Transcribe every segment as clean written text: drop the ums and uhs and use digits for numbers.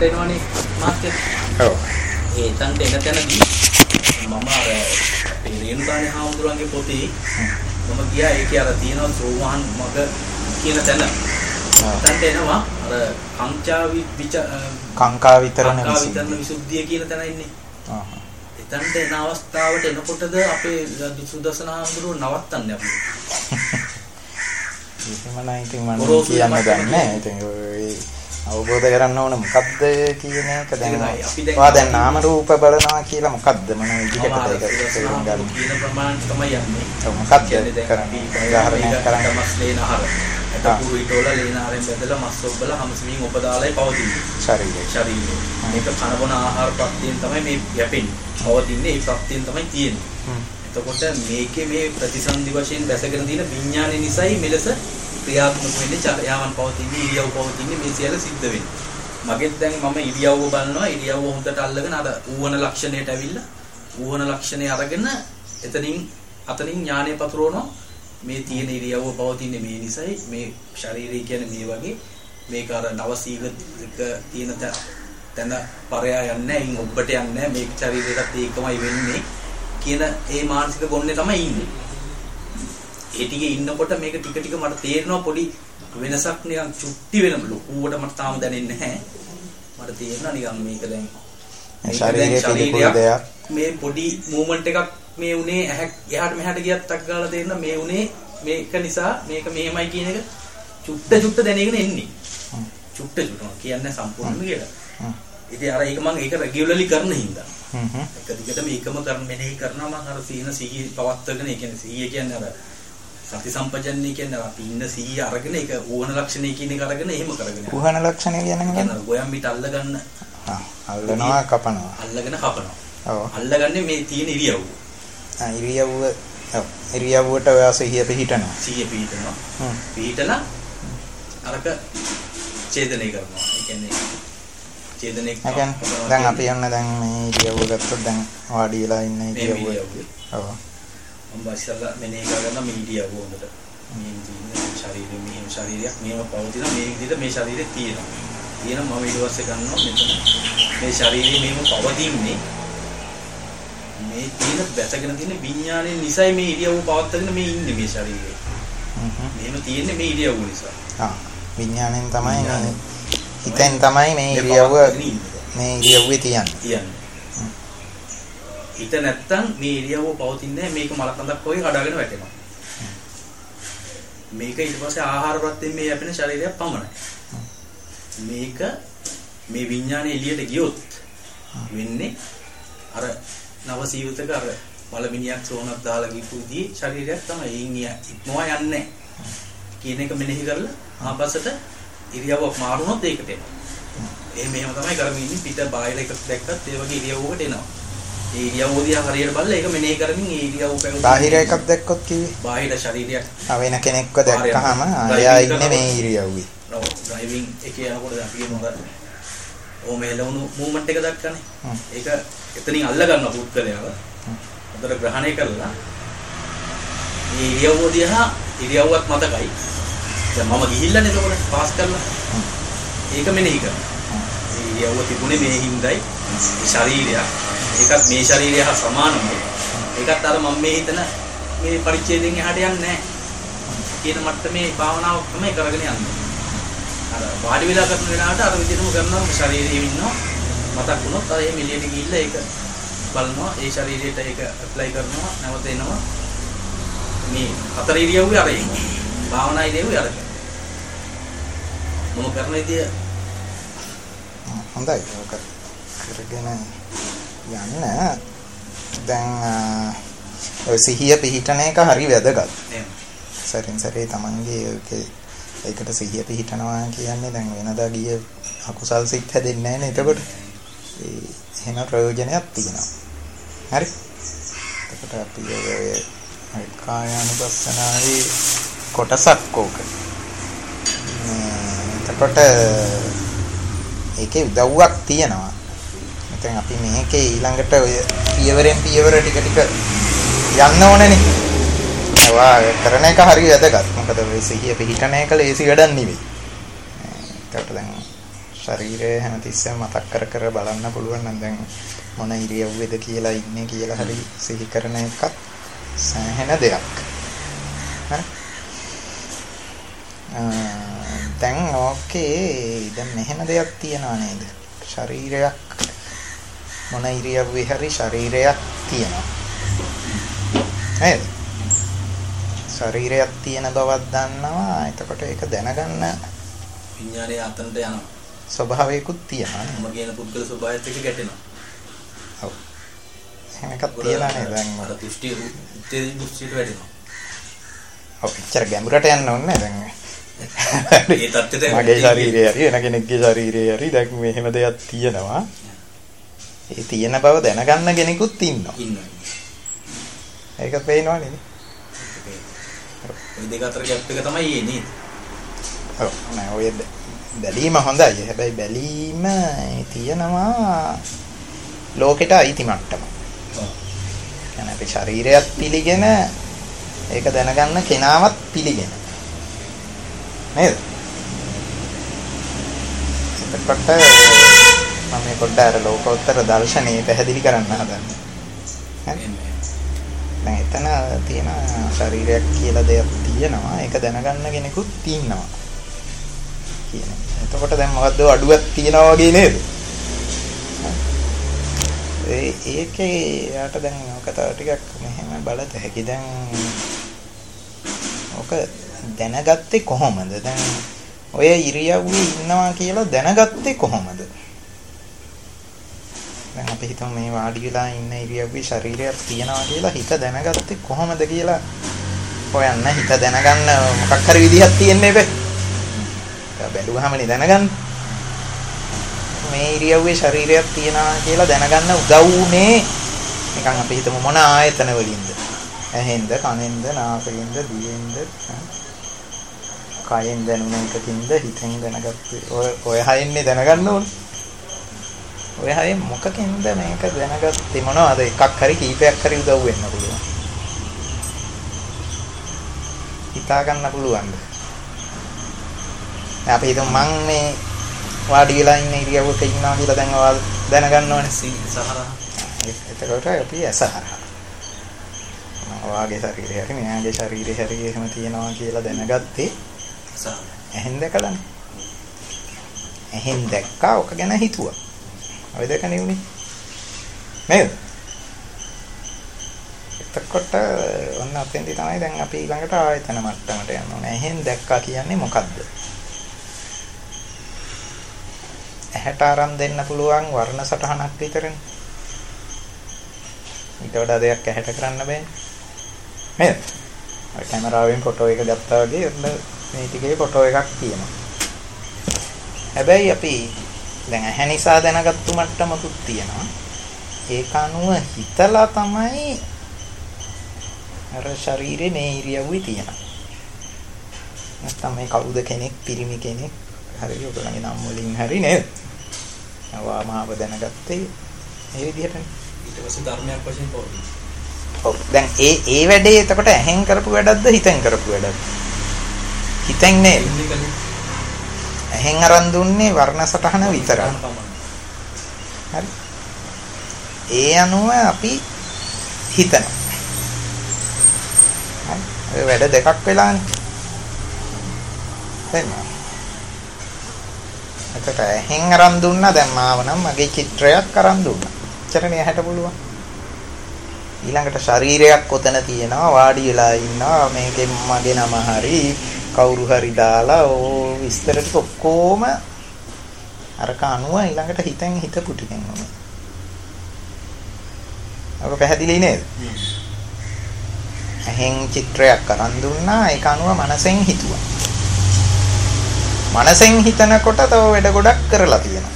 එනවනේ මාත්‍ය. ඔව්. ඒ තන්ට එන තැනදී මම අර අපේ රේණුකාණේ හාමුදුරන්ගේ පොතේ මම ගියා ඒකේ අර තියෙනවා සෝවාන් මග කියන තැන. තන්ට එනවා අර කාංකා විතරණ විසුද්ධිය කියන තැන ඉන්නේ. එතනට එන අවස්ථාවට එනකොටද අපේ සුදර්ශන හාමුදුරුවෝ නවත්තන්නේ අපි. ඉතින් මම කියන්න ගන්නෑ. ඉතින් අවබෝධ කරගන්න ඕන මොකද්ද කියන එක දැන් නාම රූප බලනවා කියලා මොකද්ද මොන විදිහටද ඒක තේරුම් ගන්න කියන ප්‍රමාණය තමයි යන්නේ. ඔව් මොකක්ද කරන්නේ උදාහරණයක් කරන්න මස් ලේනහර. ඒක කුරුයිතෝල ලේනහරෙන් බෙදලා මස් ඔබලා හමස්මින් ඔබදාලයි පවතින්නේ. ශරීරය. මේක කන බොන ආහාර ප්‍රත්‍යයෙන් තමයි මේ යැපෙන්නේ. පවතින්නේ ඒ ප්‍රත්‍යයෙන් තමයි තියෙන්නේ. එතකොට මේකේ මේ ප්‍රතිසන්දි වශයෙන් දැසගෙන තියෙන විඥානය නිසායි මෙලෙස ක්‍රියාත්මක වෙන්නේ චර්යාවන් පවතින්නේ ඉරියව් පවතින්නේ මේ සියල්ල සිද්ධ වෙන්නේ. මගෙත් දැන් මම ඉරියව්ව බලනවා ඉරියව්ව හොඳට අල්ලගෙන අර ඌවන ලක්ෂණයට ඇවිල්ලා ඌවන ලක්ෂණය අරගෙන අතනින් ඥානය පතුරවනවා මේ තියෙන ඉරියව්ව පවතින්නේ මේ නිසායි මේ ශරීරය කියන්නේ මේ වගේ මේක අර නවසීගක තියෙන තැන පරයා යන්නේ නැහැ ඔබට යන්නේ නැහැ මේ ශරීරයටත් ඒකමයි වෙන්නේ කියන ඒ මානසික ගොන්නේ තමයි ඉන්නේ. ඒ ටිකේ ඉන්නකොට මේක ටික ටික මට තේරෙනවා පොඩි වෙනසක් නිකන් චුට්ටි වෙනලු. ඌවට මට තාම දැනෙන්නේ නැහැ. මට තේරෙනවා නිකන් මේක දැන් ශරීරයේ පිළිකුල් දෙයක් මේ පොඩි මූවමන්ට් එකක් මේ උනේ එහාට මෙහාට ගියත් ටක් ගාලා තේරෙනවා මේ උනේ මේක නිසා මේක මෙහෙමයි කියන එක චුට්ට දැනගෙන එන්නේ. චුට්ට කියන්නේ සම්පූර්ණම කියලා. ඉතින් අර ඒක මම ඒක රෙගියුලර්ලි කරන හින්දා. එක දිගටම ඒකම මෙනෙහි කරනවා මම අර සිහිය පවත්වාගෙන ඒ කියන්නේ සිහිය කියන්නේ අර සති සම්පජන්ණය කියන්නේ අපි ඉන්න සිහිය අරගෙන ඒක ඌහන ලක්ෂණය කියන එක අරගෙන එහෙම කරගෙන යනවා. ඌහන ලක්ෂණය කියන්නේ මොකක්ද? ගොයම් පිට අල්ලගන්න. අල්ලනවා කපනවා. අල්ලගෙන කපනවා. ඔව්. අල්ලගන්නේ මේ තියෙන ඉරියව්ව. ඉරියව්ව ඔව්. ඉරියව්වට ඔයා සිහිය පිහිටනවා. සිහිය පිහිටනවා. පිහිටලා අරක ඡේදනය කරනවා. ඒ කියන්නේ ඡේදනය කරනවා. දැන් අපි යන්න දැන් මේ ඉරියව්ව ගත්තොත් දැන් වාඩි වෙලා ඉන්න ඉරියව්ව. ඔව්. අම්බාසලා මෙනේ කරගෙන මේ ඉරියව්ව හොඳට මේ ශරීරය මෙහෙම ශරීරයක් මෙහෙම පවතින මේ විදිහට මේ ශරීරේ තියෙනවා. තියෙන මම ඊට පස්සේ ගන්නවා මෙතන මේ ශරීරය මෙහෙම පවතින්නේ මේ තියෙන දැසගෙන තියෙන විඥානයේ නිසයි මේ ඉරියව්ව පවත්වාගෙන මේ ඉන්නේ මේ ශරීරේ. මෙහෙම තියෙන්නේ මේ ඉරියව්ව නිසා. විඥාණයෙන් තමයි මේ හිතෙන් තමයි මේ ඉරියව්වේ තියන්නේ. හිත නැත්තම් මේ ඉරියව්ව පවතින්නේ මේක මලකඳක් වගේ කඩාගෙන වැටෙනවා. මේක ඊට පස්සේ ආහාර ප්‍රත්‍යයෙන් මේ යැපෙන ශරීරයක් පමණයි. මේක මේ විඥානය එළියට ගියොත් වෙන්නේ අර නවසීවිතක අර මලමිනියක් සෝනක් දාලා ගිහුදී ශරීරයක් තමයි ඉන්නේ ඉක්මවා යන්නේ කියන එක මෙනෙහි කරලා ආපස්සට ඉරියව්වක් මාරුනොත් ඒකට එනවා. එහෙම තමයි කරමින් ඉන්නේ පිට බාහිර එකක් දැක්කත් ඒ වගේ ඉරියව්වකට එනවා. ඒ ඉරියව්ව දිහා හරියට බලලා ඒක මෙනෙහි කරමින් ඒ ඉරියව්ව පැවතුන බාහිර එකක් දැක්කොත් කිව්වේ බාහිර ශරීරයක් වෙන කෙනෙක්ව දැක්කහම එයා ඉන්නේ මේ ඉරියව්වේ. ඔව් ඩ්‍රයිවිං එකේ යනකොට අපි කියනවා ඕම එළවුණු මූවමන්ට් එක දක්කනේ. ඒක එතනින් අල්ල ගන්නවා පුද්ගලයාව. හොඳට ග්‍රහණය කරලා මේ ඉරියව්ව දිහා ඉරියව්වත් මතකයි. දැන් මම ගිහිල්ලානේ එතකොට පාස් කරලා ඒක මෙනෙහි කරනවා. මේ ඉරියව්ව තිබුණේ මේ හිඳයි ශරීරය ඒකත් මේ ශරීරය හා සමානමයි. ඒකත් අර මම මේ හිතන මේ පරිච්ඡේදයෙන් එහාට යන්නේ නැහැ. කියන මට්ටමේ භාවනාව තමයි කරගෙන යන්නේ. අර වාඩි වෙලා කරන වෙලාවට අර විදිහටම කරනවා ශරීරයේ ඉන්නවා. මතක් වුණොත් අර එහෙම එළියට ගිහිල්ලා ඒක බලනවා. ඒ ශරීරයට ඒක ඇප්ලයි කරනවා. නැවත එනවා. මේ හතර ඉරියව්වේ අර එන්නේ. භාවනා ඉරියව්වේ අර. මොන කරන විදිය හොඳයි. ඔක කරගෙන යන්න දැන් ඔය සිහිය පිහිටන එක හරි වැදගත්. සරින් සරේ තමන්ගේ ඒකට සිහිය පිහිටනවා කියන්නේ දැන් වෙනදා ගිය අකුසල් සිත් හැදෙන්නේ නැහැ නේ. එතකොට එහෙම ප්‍රයෝජනයක් තියෙනවා. හරි. එතකොට අපි ඔය කායානුපස්සනාවේ කොටසක් ඕක. එතකොට ඒකේ උදව්වක් තියෙනවා. දැන් අපි මේකේ ඊළඟට ඔය පියවරෙන් පියවර ටික යන්න ඕනනේ. ඒවා කරන එක හරිය වැදගත්. මොකද ඔය සිහිය පිහිටන එක ලේසි වැඩක් නෙවෙයි. ඒකට දැන් ශරීරය හැමතිස්සෙම මතක් කර කර බලන්න පුළුවන් නම් දැන් මොන ඉරියව්වේද කියලා ඉන්නේ කියලා හරි සිහි කරන එකක් සෑහෙන දෙයක්. හරි. දැන් ඕකේ දැන් මෙහෙම දෙයක් තියනවා නේද? ශරීරයක් මොන ඉරියව්වේ හරි ශරීරයක් තියෙනවා. නේද? ශරීරයක් තියෙන බවක් දන්නවා. එතකොට ඒක දැනගන්න විඥානයේ අතනට යනවා. ස්වභාවයකුත් තියෙනවා නේ. මම කියන පුද්ගල ස්වභාවයත් එක්ක ගැටෙනවා. ඔව්. එහෙම එකක් තියලා නේද දැන් අර දෘෂ්ටියට වැටෙනවා. ඔව් පිටර ගැඹුරට යන්න ඕනේ දැන්. ඒ තත්ත්වයට මගේ ශරීරය හරි වෙන කෙනෙක්ගේ ශරීරය හරි දැන් මෙහෙම දෙයක් තියෙනවා. ඒ තියෙන බව දැනගන්න කෙනෙකුත් ඉන්නවා. ඒක පේනවා නේද? ඔය දෙක අතර ගැප් එක තමයි එන්නේ. ඔව් නෑ ඔය බැලීම හොඳයි. හැබැයි බැලීම තියෙනවා ලෝකෙට අයිති මට්ටම. ඔව්. කියන්නේ අපේ ශරීරයත් පිළිගෙන ඒක දැනගන්න කෙනාවත් පිළිගෙන. නේද? එතකොට මම මේ පොඩ්ඩක් අර ලෝකෝත්තර දර්ශනේ පැහැදිලි කරන්න හදන්නේ. හරි. දැන් එතන තියෙන ශරීරයක් කියලා දෙයක් තියෙනවා. ඒක දැනගන්න කෙනෙකුත් ඉන්නවා. කියන්නේ. එතකොට දැන් මොකද්ද අඩුවක් තියනවා වගේ නේද? ඒකේ යාට දැන් කතාව ටිකක් මෙහෙම බලත හැකි. දැන් ඔක දැනගත්තේ කොහොමද? දැන් ඔය ඉරියව්වේ ඉන්නවා කියලා දැනගත්තේ කොහොමද? දැන් අපි හිතමු මේ වාඩි වෙලා ඉන්න ඉරියව්වේ ශරීරයක් තියනවා කියලා හිත දැනගත්තේ කොහොමද කියලා හොයන්න. හිත දැනගන්න මොකක් හරි විදිහක් තියෙන්නේ බෑ. ඒක බැලුවාමනේ දැනගන්න. මේ ඉරියව්වේ ශරීරයක් තියනවා කියලා දැනගන්න උදව් උනේ නිකන් අපි හිතමු මොන ආයතන වලින්ද? ඇහෙන්ද, කනෙන්ද, නාසයෙන්ද, දිවෙන්ද, කයෙන් දැනුන එකකින්ද, හිතෙන් දැනගත්තේ. ඔය හයෙන්නේ දැනගන්න ඕනේ. ඔය හයෙන් මොකකින්ද මේක දැනගත්තේ මොනවද? එකක් හරි කීපයක් හරි උදව් වෙන්න පුළුවන්. හිතා ගන්න පුළුවන්ද? අපි හිතමු මං මේ වාඩි වෙලා ඉන්න ඉරියව්වක ඉන්නවා කියලා දැන් ඔයාලා දැනගන්න ඕනේ. සහරා. එතකොට අපි ඇසහරා. ඔයාගේ ශරීරය හරි මෙයාගේ ශරීරය හරි එහෙම තියෙනවා කියලා දැනගත්තේ ඇහෙන් දැකලානේ. ඇහෙන් දැක්කා ඔක ගැන හිතුවා. ඔය දෙක නෙවෙයි. නේද? එතකොට ඔන්න අතෙන්දී තමයි දැන් අපි ඊළඟට ආයතන මට්ටමට යන්න ඕනේ. ඇහෙන් දැක්කා කියන්නේ මොකද්ද? ඇහැට අරන් දෙන්න පුළුවන් වර්ණ සටහනක් විතරනේ. ඊට වඩා දෙයක් ඇහැට කරන්න බෑනේ. නේද? ඔය කැමරාවෙන් ෆොටෝ එක ගත්තා වගේ මේ ටිකේ ෆොටෝ එකක් තියෙනවා. හැබැයි අපි දැන් ඇහැ නිසා දැනගත්තු මට්ටමකුත් තියෙනවා. ඒක අනුව හිතලා තමයි අර ශරීරේ මේ ඉරියව්වේ තියෙනවා. නැත්නම් මේ කවුද කෙනෙක්, පිරිමි කෙනෙක් හරි ඔයගොල්ලන්ගේ නම් වලින් හරි නේද? මාව දැනගත්තේ මේ විදිහටනේ. ඊට පස්සේ ධර්මයක් වශයෙන් පොරොන්දු. ඔව්. දැන් ඒ වැඩේ එතකොට ඇහෙන් කරපු වැඩක්ද හිතෙන් කරපු වැඩක්ද? හිතෙන් නේද? ඇහෙන් අරන් දුන්නේ වර්ණ සටහන විතරයි. හරි. ඒ අනුව අපි හිතනවා. හරි. ඒ වැඩ දෙකක් වෙලානේ. තේරුණා? එතකොට ඇහෙන් අරන් දුන්නා දැන් මාව නම් මගේ චිත්‍රයක් අරන් දුන්නා. එච්චරනේ ඇහැට පුළුවන්. ඊළඟට ශරීරයක් ඔතන තියෙනවා වාඩි වෙලා ඉන්නවා මේකෙන් මගේ නම හරි කවුරු හරි දාලා ඕ විස්තර ටික ඔක්කොම අරක අනුව ඊළඟට හිතෙන් හිතපු ටිකෙන් උනේ. ඔක පැහැදිලි නේද? ඇහෙන් චිත්‍රයක් අරන් දුන්නා ඒක අනුව මනසෙන් හිතුවා. මනසෙන් හිතනකොට තව වැඩ ගොඩක් කරලා තියෙනවා.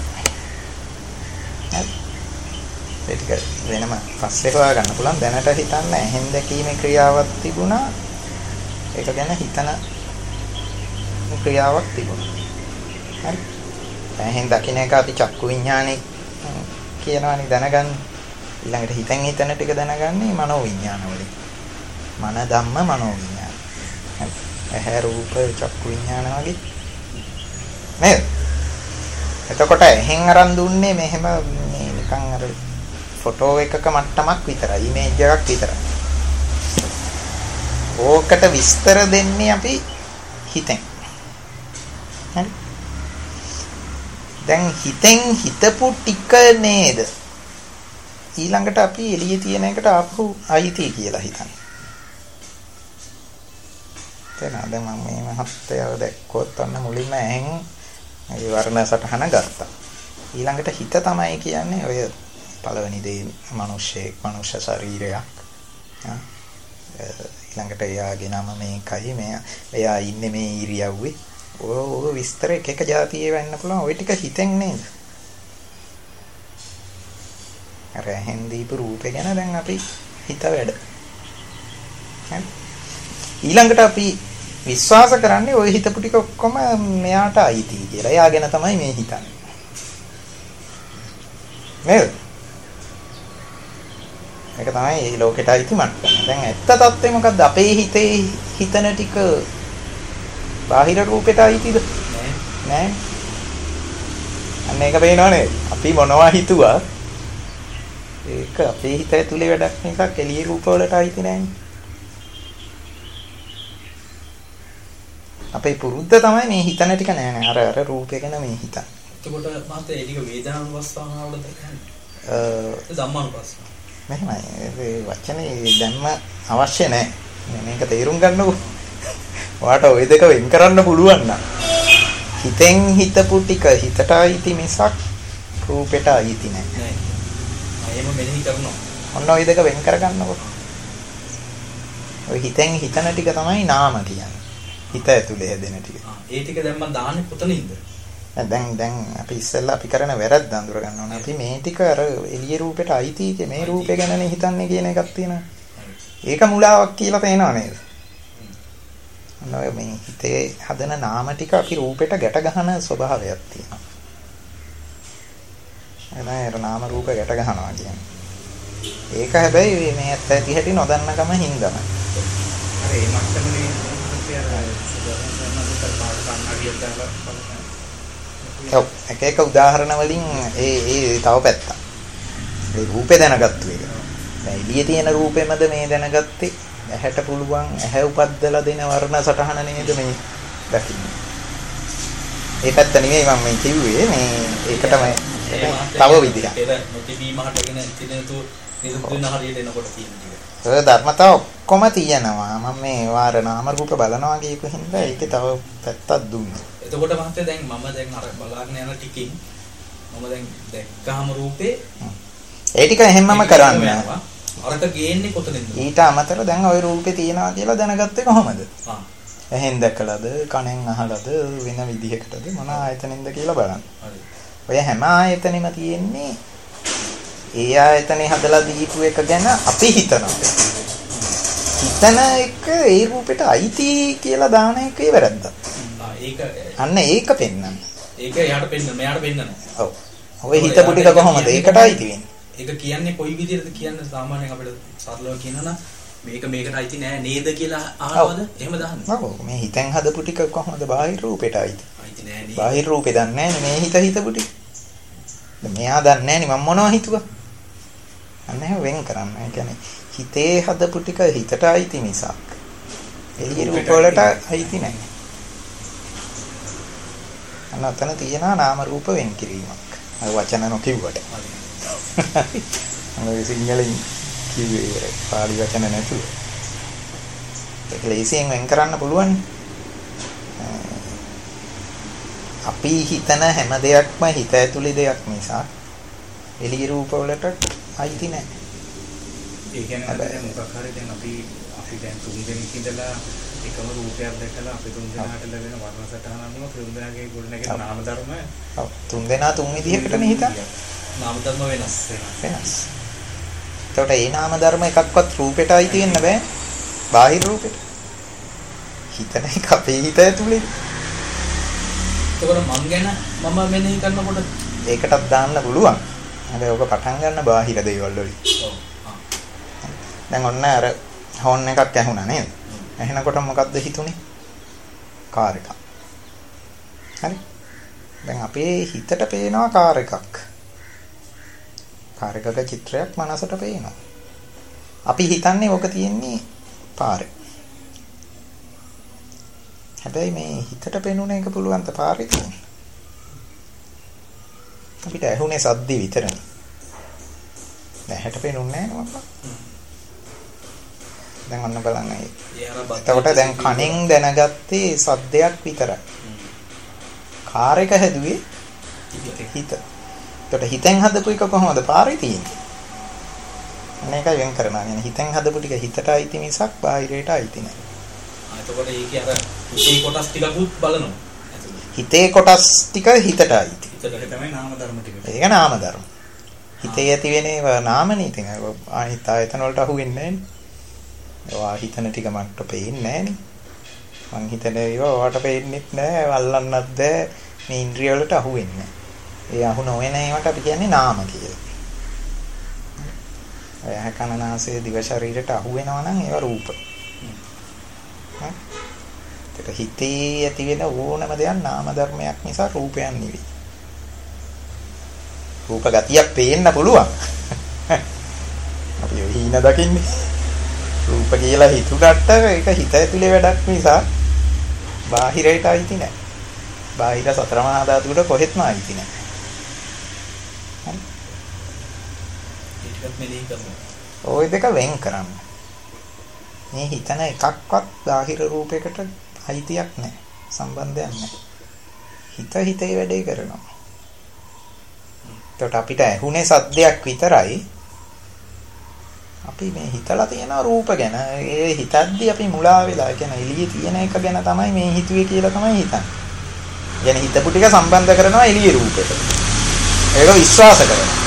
හරි. ඒක වෙනම පස්සේ හොයා ගන්න පුළුවන්. දැනට හිතන්න ඇහෙන් දැකීමේ ක්‍රියාවක් තිබුණා. ඒක ගැන හිතන ක්‍රියාවක් තිබුණා. හරි. ඇහෙන් දකින්න එක අපි චක්කු විඥානේ කියනවානේ දැනගන්න. ඊළඟට හිතෙන් හිතන ටික දැනගන්නේ මනෝ විඥාන වලින්. මන ධම්ම මනෝ විඥාන. හරි. ඇහැ රූප චක්කු විඥාන වගේ නේද? එතකොට එහෙන් අරන් දුන්නේ මෙහෙම මේ නිකන් අර ෆොටෝ එකක මට්ටමක් විතරයි, ඉමේජ් එකක් විතරයි. ඕකට විස්තර දෙන්නේ අපි හිතෙන්. හරි. දැන් හිතෙන් හිතපු ටික නේද ඊළඟට අපි එළියේ තියෙන එකට ආපහු අයිති කියලා හිතන්නේ. තේරෙනවද? මම මේ මහත්යව දැක්කොත් අන්න මුලින්ම ඇහෙන් ඒ වර්ණ සටහන ගත්තා. ඊළඟට හිත තමයි කියන්නේ ඔය පළවෙනි දේ මනුෂ්‍ය ශරීරයක්. ඊළඟට එයාගේ නම මේකයි, එයා ඉන්නේ මේ ඉරියව්වේ. ඔය විස්තර එක જાතියේ වෙන්න පුළුවන්. ඔය ටික හිතෙන් නේද? අර ඇහෙන් දීපු රූපේ ගැන දැන් අපි හිත වැඩ. ඊළඟට අපි විශ්වාස කරන්නේ ওই හිතපු ටික ඔක්කොම මෙයාට අයිති කියලා. එයා ගැන තමයි මේ හිතන්නේ. නේද? ඒක තමයි මේ ලෝකෙට අයිති මට්ටම. දැන් ඇත්ත තත්ත්වය මොකද්ද? අපේ හිතේ හිතන ටික බාහිර රූපෙට අයිතිද? නෑ. අන්න ඒක පේනවනේ. අපි මොනවා හිතුවා ඒක අපේ හිත ඇතුලේ වැඩක් මිසක් එළියේ රූප වලට අයිති නෑනේ. අපේ පුරුද්ද තමයි මේ හිතන ටික නෑ අර රූපය ගැන මේ හිතන. එතකොට මාත් ඒක වේදනානුපස්සනාවලද කියන්නේ? ධම්මානුපස්සනාව. මෙහෙමයි. ඒ වචනේ දැම්ම අවශ්‍ය නෑ. මේක තේරුම් ගන්නකො. ඔයාට ওই දෙක වෙන් කරන්න පුළුවන් නම් හිතෙන් හිතපු ටික හිතට අයිති මිසක් රූපෙට අයිති නෑ. එහෙම මෙනෙහි කරනවා. ඔන්න ওই දෙක වෙන් කරගන්නකො. ඔය හිතෙන් හිතන ටික තමයි නාම කියන්නේ. හිත ඇතුලේ හැදෙන ටික. ඒ ටික දැන් මම දාන්නේ කොතනින්ද? දැන් අපි ඉස්සෙල්ලා අපි කරන වැරද්ද අඳුර ගන්න ඕනේ. අපි මේ ටික අර එළිය රූපෙට අයිති කිය මේ රූපේ ගැනනේ හිතන්නේ කියන එකක් තියෙනවා. ඒක මුලාවක් කියලා තේනව නේද? මේ හිතේ හදන නාම ටික අපි රූපෙට ගැට ගන්න ස්වභාවයක් තියෙනවා. එනයි නාම රූප ගැට ගන්නවා කියන්නේ. ඒක හැබැයි මේ ඇත්ත ඇති හැටි නොදන්නකම හින්දාම. අර ඒ මට්ටමනේ එක උදාහරණ වලින් ඒ තව පැත්තක්. ඒ රූපේ දැනගත්තු එක. දැන් එළියේ තියෙන රූපෙමද මේ දැනගත්තේ? ඇහැට පුළුවන් ඇහැ උපද්දලා දෙන වර්ණ සටහන නේද මේ දකින්නේ. ඒ පැත්ත නෙමෙයි මම මේ කිව්වේ. මේ ඒකටම තව විදිහක්. ඒක නොතිබීම හටගෙන තිනෙතු නිරුද්ධ වෙන හරියට එනකොට තියෙන ටික. ඒ ධර්මතාව ඔක්කොම තියෙනවා. මම මේ වාර නාම රූප බලනවා කියපු හින්දා ඒකේ තව පැත්තක් දුන්නා. එතකොට මහත්තයා දැන් මම දැන් අර බලාගෙන යන ටිකෙන් මම දැන් දැක්කහම රූපේ ඒ ටික එහෙමම කරන්න. අරක ගේන්නේ කොතනින්ද? ඊට අමතරව දැන් ওই රූපේ තියනවා කියලා දැනගත්තේ කොහොමද? ඇහෙන් දැකලාද, කනෙන් අහලාද, වෙන විදිහකටද මොන ආයතනින්ද කියලා බලන්න. හරි. ඔය හැම ආයතනෙම තියෙන්නේ ඒ ආයතනේ හදලා දීපු එක ගැන අපි හිතනවා. හිතන එක ඒ රූපෙට අයිති කියලා දාන එකේ වැරද්දක්. ඒක අන්න ඒක පෙන්නන්න. ඒක එයාට පෙන්නන, මෙයාට පෙන්නන. ඔව්. ඔය හිතපු ටික කොහොමද ඒකට අයිති වෙන්නේ? ඒක කියන්නේ කොයි විදිහටද කියන්නේ සාමාන්‍යයෙන් අපිට සරලව කියනවා මේක මේකට අයිති නෑ නේද කියලා අහනවද? එහෙම දාන්නේ. ඔව්. මේ හිතෙන් හදපු ටික කොහොමද බාහිර රූපෙට අයිති? අයිති නෑ නේද? බාහිර රූපේ දන්නේ නෑනේ මේ හිත හිතපු ටික. මෙයා දන්නේ නෑනේ මම මොනවද හිතුවා? අන්න එහෙම වෙන් කරන්න. ඒ කියන්නේ හිතේ හදපු ටික හිතට අයිති මිසක් එළිය රූප වලට අයිති නෑ. අනතන තියෙනවා නාම රූප වෙන් කිරීමක්. අය වචන නොකියුවට. අර සිංහලෙන් කිව්වේ පාලි වචන නැතුව. ඒක ලේසියෙන් වෙන් කරන්න පුළුවන්. අපි හිතන හැම දෙයක්ම හිත ඇතුලේ දෙයක් නිසා එළිය රූප වලට අයිති නැහැ. ඒ කියන්නේ දැන් මොකක් හරි දැන් අපි දැන් තුන් දෙනෙක් ඉඳලා එකම රූපයක් දැකලා අපි තුන් දෙනාට ලැබෙන වර්ණ සටහන අනුව තුන් දෙනාගේ ගොඩනැගෙන නාම ධර්ම ඔව් තුන් දෙනා තුන් විදිහකටනේ හිතන්නේ. නාම ධර්ම වෙනස්. එතකොට ඒ නාම ධර්ම එකක්වත් රූපෙට අයිති වෙන්න බෑ. බාහිර රූපෙට. හිතන එක අපේ හිත ඇතුලේ. එතකොට මං ගැන මම මෙනෙහි කරනකොට ඒකටත් දාන්න පුළුවන්. හැබැයි ඔක පටන් ගන්න බාහිර දේවල් වලින්. ඔව්. දැන් ඔන්න අර හෝන් එකක් ඇහුණා නේද? ඇහෙනකොට මොකද්ද හිතුනේ? කාර් එකක්. හරි. දැන් අපේ හිතට පේනවා කාර් එකක්. කාර් එකක චිත්‍රයක් මනසට පේනවා. අපි හිතන්නේ ඔක තියෙන්නේ පාරේ. හැබැයි මේ හිතට පේනුන එක පුළුවන් ත පාරේ තියෙන. අපිට ඇහුනේ සද්ද විතරනේ. දැහැට පේනුන්නේ නැහැ නේද? දැන් ඔන්න බලන්න. එතකොට දැන් කනෙන් දැනගත්තේ සද්දයක් විතරයි. කාර් එක හැදුවේ හිත. එතකොට හිතෙන් හදපු එක කොහොමද පාරේ තියෙන්නේ? මේකයි වෙන් කරනවා. يعني හිතෙන් හදපු ටික හිතට අයිති මිසක් බාහිරයට අයිති නැහැ. එතකොට ඒකේ අර හිතේ කොටස් ටිකකුත් බලනවා. හිතේ කොටස් ටික හිතට අයිති. හිතට තමයි නාම ධර්ම ටික. ඒක නාම ධර්ම. හිතේ ඇති වෙන ඒවා නාම නීතිය. ආනිත් ආයතන වලට අහු වෙන්නේ නැහැ. ඒවා හිතන ටික මට පේන්නේ නැහැ නේ. මං හිතන ඒවා ඔයාට පේන්නෙත් නැහැ. වල්ලන්නත් බෑ. මේ ඉන්ද්‍රිය වලට අහු වෙන්නේ නැහැ. ඒ අහු නොවන ඒවාට අපි කියන්නේ නාම කියලා. ඇහ කන නාසය දිව ශරීරයට අහු වෙනවා නම් ඒවා රූප. ඒක හිතේ ඇති වෙන ඕනම දෙයක් නාම ධර්මයක් නිසා රූපයක් නෙවෙයි. රූප ගතියක් පේන්න පුළුවන්. අපි හීන දකින්නේ. රූප කියලා හිතුණාට ඒක හිත ඇතුලේ වැඩක් නිසා බාහිරයට අයිති නැහැ. බාහිර සතර මහා ධාතුවට කොහෙත්ම අයිති නැහැ. ওই දෙක වෙන් කරන්න. මේ හිතන එකක්වත් බාහිර රූපයකට අයිතියක් නැහැ. සම්බන්ධයක් නැහැ. හිත හිතේ වැඩේ කරනවා. එතකොට අපිට ඇහුනේ සද්දයක් විතරයි. අපි මේ හිතලා තියෙන රූප ගැන ඒ හිතද්දි අපි මුලා වෙලා කියන්නේ එළියේ තියෙන එක ගැන තමයි මේ හිතුවේ කියලා තමයි හිතන්නේ. يعني හිතපු ටික සම්බන්ධ කරනවා එළියේ රූපෙට. ඒක විශ්වාස කරනවා.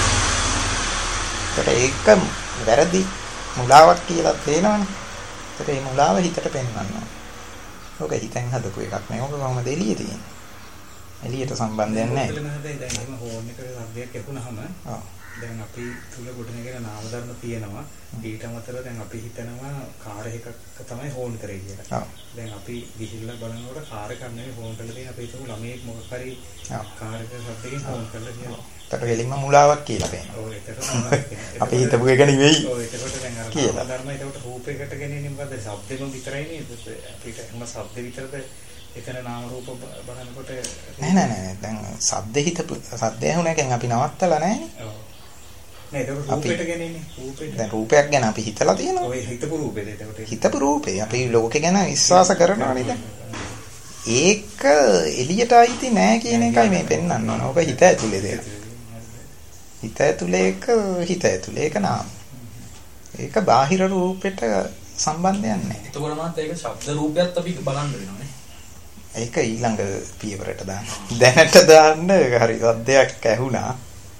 ඒක වැරදි මුලාවක් කියලා තේනවනේ. ඒකට මේ මුලාව හිතට පෙන්වන්න. ඕක හිතෙන් හදපු එකක් නේ. ඕක කොහොමද එළියේ තියෙන්නේ? එළියට සම්බන්ධයක් නැහැ. දැන් එහෙම හෝන් එකේ සබ්ජෙක්ට් එකකුණාම දැන් අපි තුල ගොඩනගෙන නාම ධර්ම තියෙනවා. ඊට අමතරව දැන් අපි හිතනවා කාර් එකක් තමයි හෝන් කරේ කියලා. දැන් අපි ගිහිල්ලා බලනකොට කාර් එකක් නෙවෙයි හෝන් කරලා තියෙන අපි හිතමු ළමයෙක් මොකක් හරි කාර් එක සබ්ජෙක්ට් හෝන් කරලා තියෙනවා. ඒකට වෙලින්ම මුලාවක් කියලා පේනවා. ඔව් ඒකට අපි හිතපු එක නෙවෙයි. ඔව් ඒකට දැන් අර නාම ධර්ම ඒකට රූපයකට ගෙනෙන්නේ මොකද? ශබ්දෙම විතරයි නේද? අපිට එහෙම ශබ්ද විතරද එතන නාම රූප බලනකොට නෑ දැන් සද්ද හිතපු සද්ද ඇහුණකෙන් අපි නවත්තලා නෑනේ. ඔව්. නෑ ඒක රූපෙට ගෙනෙන්නේ. රූපෙට. දැන් රූපයක් ගැන අපි හිතලා තියෙනවා. ඔය හිතපු රූපෙද ඒකට. හිතපු රූපේ අපි ලෝකේ ගැන විශ්වාස කරනවා නේද? ඒක එළියට අයිති නෑ කියන එකයි මේ පෙන්වන්න ඕන. ඔක හිත ඇතුලේ දෙයක්. හිත ඇතුලේ ඒක නාම. ඒක බාහිර රූපෙට සම්බන්ධයක් නෑ. එතකොට මාත් ඒක ශබ්ද රූපයත් අපි බලන්න වෙනවා නේ. ඒක ඊළඟ පියවරට දාන්න. දැනට දාන්න හරි සද්දයක් ඇහුණා.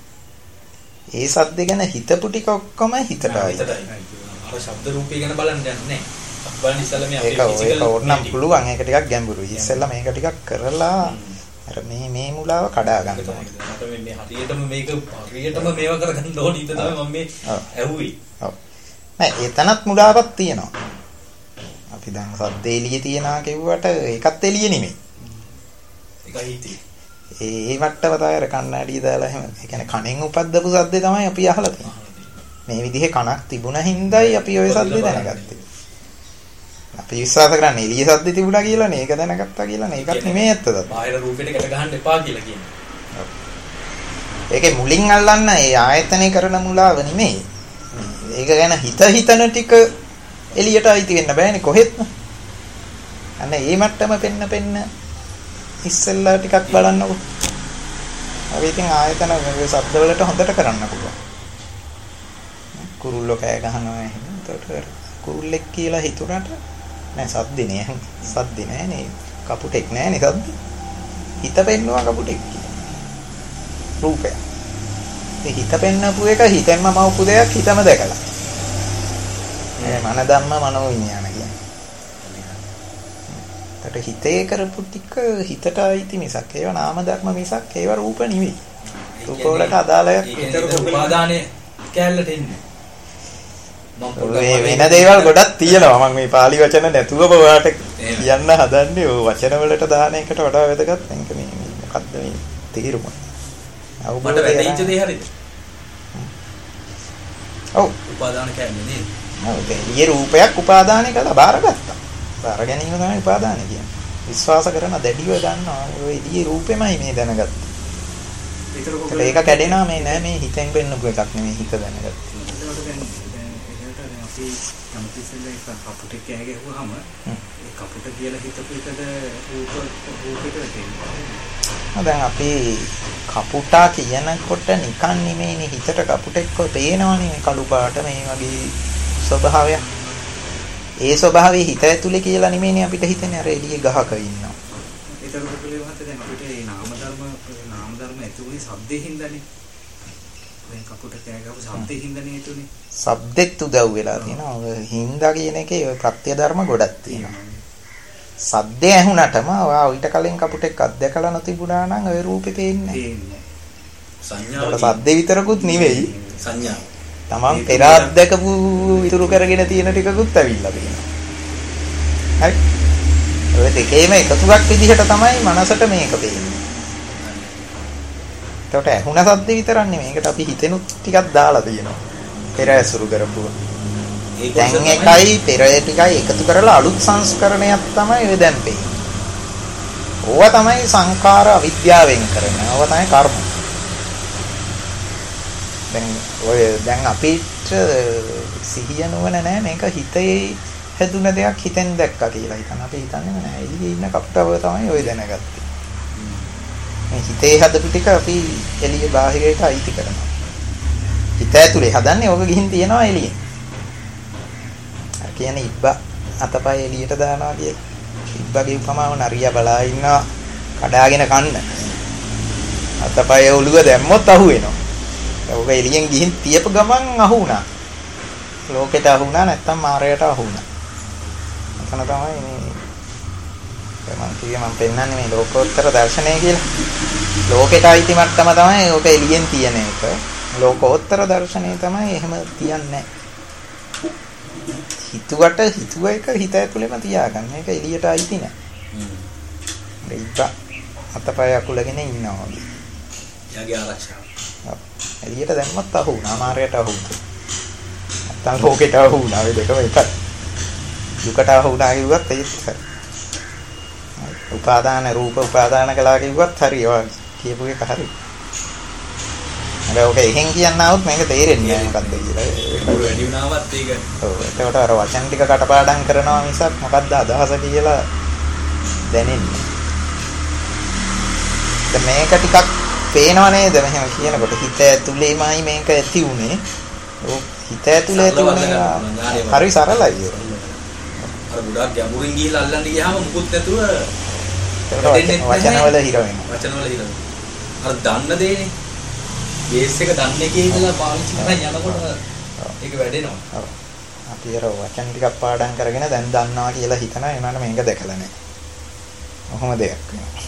ඒ සද්ද ගැන හිතපු ටික ඔක්කොම හිතට ආයි. අර ශබ්ද රූපය ගැන බලන්න යන්නේ. බලන්න ඉස්සෙල්ලා මේ අපේ ෆිසිකල් ඒක ඕනම් පුළුවන්. ඒක ටිකක් ගැඹුරුයි. ඉස්සෙල්ලා මේක ටිකක් කරලා අර මේ මුලාව කඩා ගන්න ඕනේ. මට මේ හරියටම මේව කරගන්න ඕනේ ඊට තමයි මම මේ ඇහුවේ. ඔව්. නෑ එතනත් මුලාවක් තියෙනවා. අපි දැන් සද්ද එළියේ තියනවා කිව්වට ඒකත් එළියේ නෙමෙයි. ඒකයි හිතේ. ඒ වට්ටව තයර කණ්ණාඩිය දාලා එහෙම ඒ කියන්නේ කණෙන් උපද්දපු සද්දේ තමයි අපි අහලා තියෙන්නේ. මේ විදිහේ කණක් තිබුණ හින්දායි අපි ওই සද්දේ දැනගත්තේ. අපි විශ්වාස කරන්නේ එළියේ සද්දේ තිබුණා කියලා නේ ඒක දැනගත්තා කියලා නේ ඒකත් නෙමෙයි ඇත්තද? බාහිර රූපෙට ගැට ගහන්න එපා කියලා කියන්නේ. ඒකේ මුලින් අල්ලන්න ඒ ආයතනේ කරන මුලාව නෙමෙයි. ඒක ගැන හිතන ටික එළියට අයිති වෙන්න බෑනේ කොහෙත්ම. අන්න ඒ මට්ටම පෙන්න ඉස්සෙල්ලා ටිකක් බලන්නකො. අපි ඉතින් ආයතන මේ ශබ්ද වලට හොඳට කරන්න පුළුවන්. කුරුල්ලෝ කෑ ගහනවා එහෙම. ඒකට කුරුල්ලෙක් කියලා හිතුණාට නෑ සද්දේ නෑ. සද්දේ නෑනේ. කපුටෙක් නෑනේ සද්ද. හිත පෙන්නවා කපුටෙක් කියලා. රූපය. ඒ හිත පෙන්නපු එක හිතෙන්ම මවපු දෙයක් හිතම දැකලා. මේ මන ධම්ම මනෝ විඥාන කියන්නේ. ඒකට හිතේ කරපු ටික හිතට අයිති මිසක් ඒවා නාම ධර්ම මිසක් ඒවා රූප නෙවෙයි. රූප වලට අදාළයක් විතර උපාදානයේ කැලලට එන්නේ. මේ වෙන දේවල් ගොඩක් තියෙනවා. මම මේ පාලි වචන නැතුව ඔයාලට කියන්න හදන්නේ. ඔය වචන වලට දාන එකට වඩා වැදගත් මේක මේ මොකද්ද මේ තීරුම. මට වැටෙච්ච දේ හරියද? ඔව්. උපාදාන කියන්නේ නේද? ඔව්. ඒ රූපයක් උපාදානය කළා බාරගත්තා. බාර ගැනීම තමයි උපාදානය කියන්නේ. විශ්වාස කරන දැඩිව ගන්නවා. ඔය ඉදී රූපෙමයි මේ දැනගත්තේ. ඒක කැඩෙනා මේ නෑ මේ හිතෙන් වෙන්නපු එකක් නෙමෙයි හිත දැනගත්තේ. අපි කම්පියුටර් එක කපුටේ කෑ ගැහුවාම ඒ කපුට කියලා හිතපු එකද රූපෙට වෙන්නේ. දැන් අපි කපුටා කියනකොට නිකන් නෙමෙයිනේ හිතට කපුටෙක්ව පේනවනේ මේ කළු පාට මේ වගේ ස්වභාවයක්. ඒ ස්වභාවය හිත ඇතුලේ කියලා නෙමෙයිනේ අපිට හිතෙන්නේ අර එළියේ ගහක ඉන්නවා. ඒතරකොට පිළිවෙලට දැන් අපිට මේ නාම ධර්ම ඇතුලේ සද්දේ හින්දානේ. දැන් කපුට කෑ ගහපු සද්දේ හින්දානේ ඇතුලේ. සද්දෙත් උදව් වෙලා තියෙනවා. ඔය හින්දා කියන එකේ ඔය ප්‍රත්‍ය ධර්ම ගොඩක් තියෙනවා. සද්දේ ඇහුණටම ඔයා ඊට කලින් කපුටෙක් අත්දැකලා නොතිබුණා නම් ඔය රූපේ පේන්නේ නැහැ. සංඥාව සද්දේ විතරකුත් නෙවෙයි. සංඥාව. තමන් පෙර අත්දැකපු ඉතුරු කරගෙන තියෙන ටිකකුත් ඇවිල්ලා තියෙනවා. හරි. ඔය දෙකේම එකතුවක් විදිහට තමයි මනසට මේක පේන්නේ. ඒකට ඇහුණ සද්දේ විතරක් නෙමෙයි. මේකට අපි හිතෙනුත් ටිකක් දාලා තියෙනවා. පෙර ඇසුරු කරපුවා. දැන් එකයි පෙර ටිකයි එකතු කරලා අලුත් සංස්කරණයක් තමයි ඔය දැන් පෙන්නේ. ඕවා තමයි සංඛාර අවිද්‍යාවෙන් කරන්නේ. ඕවා තමයි කර්ම. දැන් අපිට සිහිය නුවණ නැහැ මේක හිතේ හැදුන දෙයක් හිතෙන් දැක්කා කියලා හිතන. අපි හිතන්නේ නෑ එළියේ ඉන්න කපුටව තමයි ඔය දැනගත්තේ. මේ හිතේ හදපු ටික අපි එළියේ බාහිරයට අයිති කරනවා. හිත ඇතුලේ හදන්නේ ඕක ගිහින් තියනවා එළියේ. අර කියන්නේ ඉබ්බා අතපය එළියට දානවා කියලා. ඉබ්බාගේ උපමාව නරියා බලා ඉන්නවා කඩාගෙන කන්න. අතපය ඔළුව දැම්මොත් අහු වෙනවා. ඔක එළියෙන් ගිහින් තියපු ගමන් අහු වුණා. ලෝකෙට අහු වුණා නැත්තම් මාරයට අහු වුණා. එතන තමයි මේ මම පෙන්නන්නේ මේ ලෝකෝත්තර දර්ශනය කියලා. ලෝකෙට අයිති මට්ටම තමයි ඔක එළියෙන් තියෙන එක. ලෝකෝත්තර දර්ශනය තමයි එහෙම තියන්නේ. හිතුව එක හිත ඇතුළෙම තියාගන්න. මේක එළියට අයිති නෑ. ඒක අතපය අකුලගෙන ඉන්නවා වගේ. යාගේ ආරක්ෂාව. එළියට දැම්මත් අහු වුණා. මාරයට අහු වුණා. නැත්තම් ලෝකෙට අහු වුණා. ඒ දෙකම එකයි. දුකට අහු වුණා කිව්වත් ඒත් හරි. උපාදාන රූප උපාදාන කළා කිව්වත් හරි. ඔය කියපු එක හරි. ඔක එහෙන් කියනවොත් මේක තේරෙන්නේ නැහැ මොකද්ද කියලා. ඒක වැඩි වුණාවත් ඒක. ඔව් ඒකට අර වචන ටික කටපාඩම් කරනවා මිසක් මොකද්ද අදහස කියලා දැනෙන්නේ. දැන් මේක ටිකක් පේනව නේද මෙහෙම කියනකොට හිත ඇතුලේමයි මේක ඇති උනේ. හිත ඇතුලේ තුනේ හරි සරලයි ඒක. අර ගොඩක් ගැඹුරින් ගිහිල්ලා අල්ලන්න ගියාම මුකුත් නැතුව වචනවල හිර වෙනවා. වචනවල හිර වෙනවා. අර දන්න දේනේ. බේස් එක දන්න එකේ ඉඳලා පාවිච්චි කරන් යනකොට ඒක වැඩෙනවා. ඔව්. අපි අර වචන ටිකක් පාඩම් කරගෙන දැන් දන්නවා කියලා හිතනවා එනවාට මේක දැකලා නැහැ. කොහොම දෙයක් වෙනවා.